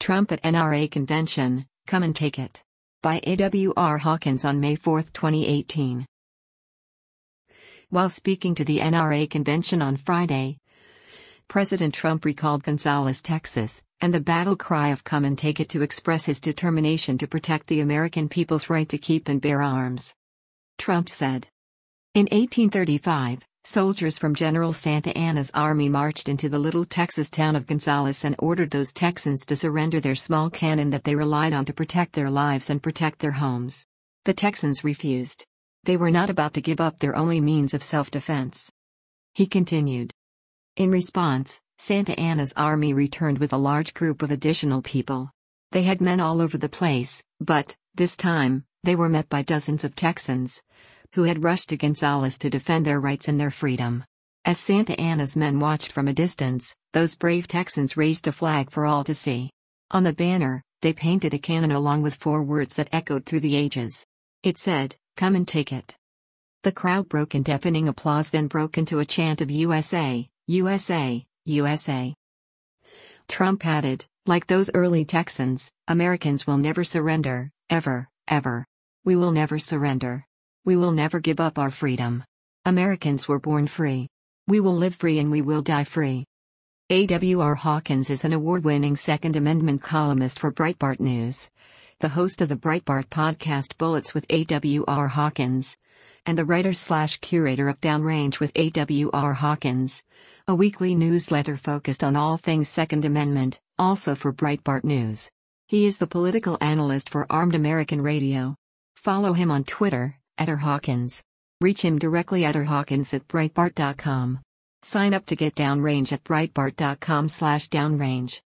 Trump at NRA Convention, Come and Take It. By A.W.R. Hawkins on May 4, 2018. While speaking to the NRA Convention on Friday, President Trump recalled Gonzales, Texas, and the battle cry of Come and Take It to express his determination to protect the American people's right to keep and bear arms. Trump said, "In 1835, soldiers from General Santa Anna's army marched into the little Texas town of Gonzales and ordered those Texans to surrender their small cannon that they relied on to protect their lives and protect their homes. The Texans refused. They were not about to give up their only means of self-defense." He continued. In response, Santa Anna's army returned with a large group of additional people. They had men all over the place, but, this time, they were met by dozens of Texans, who had rushed to Gonzales to defend their rights and their freedom. As Santa Anna's men watched from a distance, those brave Texans raised a flag for all to see. On the banner, they painted a cannon along with 4 words that echoed through the ages. It said, "Come and take it." The crowd broke in deafening applause, then broke into a chant of USA, USA, USA. Trump added, "Like those early Texans, Americans will never surrender, ever, ever. We will never surrender. We will never give up our freedom. Americans were born free. We will live free and we will die free." A.W.R. Hawkins is an award-winning Second Amendment columnist for Breitbart News, the host of the Breitbart podcast Bullets with A.W.R. Hawkins, and the writer/curator of Downrange with A.W.R. Hawkins, a weekly newsletter focused on all things Second Amendment, also for Breitbart News. He is the political analyst for Armed American Radio. Follow him on Twitter, @RHawkins. Reach him directly at rhawkins@breitbart.com. Sign up to get Downrange at breitbart.com/downrange.